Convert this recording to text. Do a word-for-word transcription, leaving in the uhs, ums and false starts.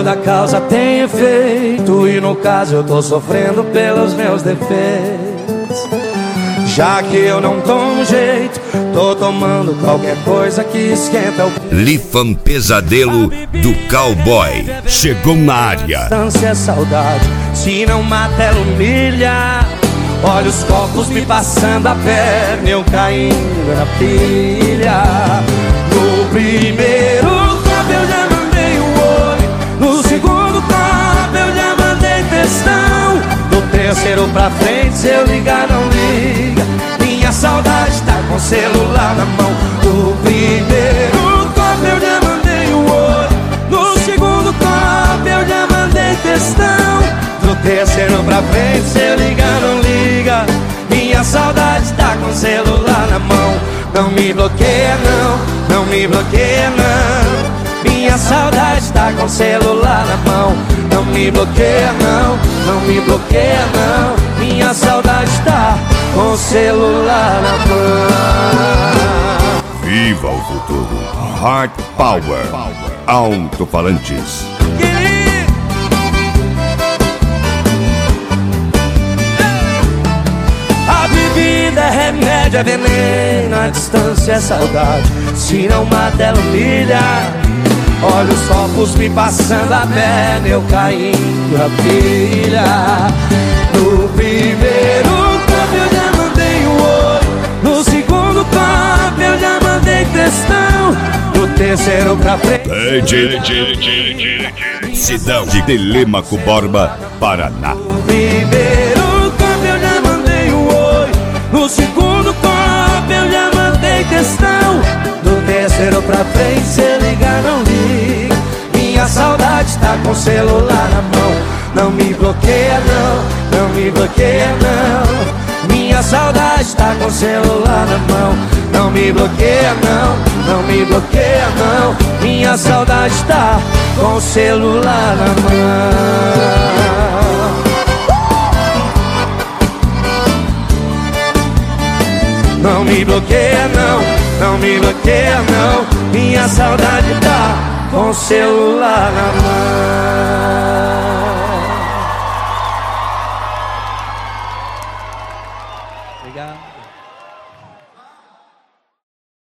toda causa tem efeito, e no caso eu tô sofrendo pelos meus defeitos. Já que eu não tomo jeito, tô tomando qualquer coisa que esquenta o peito. Lifan Pesadelo do Cowboy chegou na área. Distância é saudade, se não mata ela humilha. Olha os copos me passando a perna, eu caindo na pilha. No primeiro copo eu já mandei o olho, no segundo copo eu já mandei textão. Do terceiro pra frente, se eu ligar não liga, minha saudade tá com o celular na mão. No primeiro copo eu já mandei o olho, no segundo copo eu já mandei textão. Do terceiro pra frente, se eu ligar não liga, minha saudade tá com o celular na mão. Não me bloqueia não, não me bloqueia não, minha saudade tá com o celular na mão. Não me bloqueia não, não me bloqueia não, minha saudade tá com o celular na mão. Viva o futuro. Heart Power. Alto-falantes. A bebida é remédio, é veneno, a distância é saudade, se não mata ela humilha. Olha os copos me passando a perna, eu caindo na pilha. No primeiro copo eu já mandei o olho, no segundo copo eu já mandei textão. Do terceiro pra frente, Cidão de Telêmaco Borba, Paraná. no primeiro copo eu já mandei o olho, no segundo copo eu já mandei textão. Do terceiro pra frente, se ligar não liga, minha saudade tá com o celular na mão. Não me bloqueia não, não me bloqueia não, minha saudade tá com o celular na mão. Não me bloqueia não, não me bloqueia não, minha saudade tá com o celular na mão. Não me bloqueia não, não me bloqueia não, minha saudade tá com o celular na mão.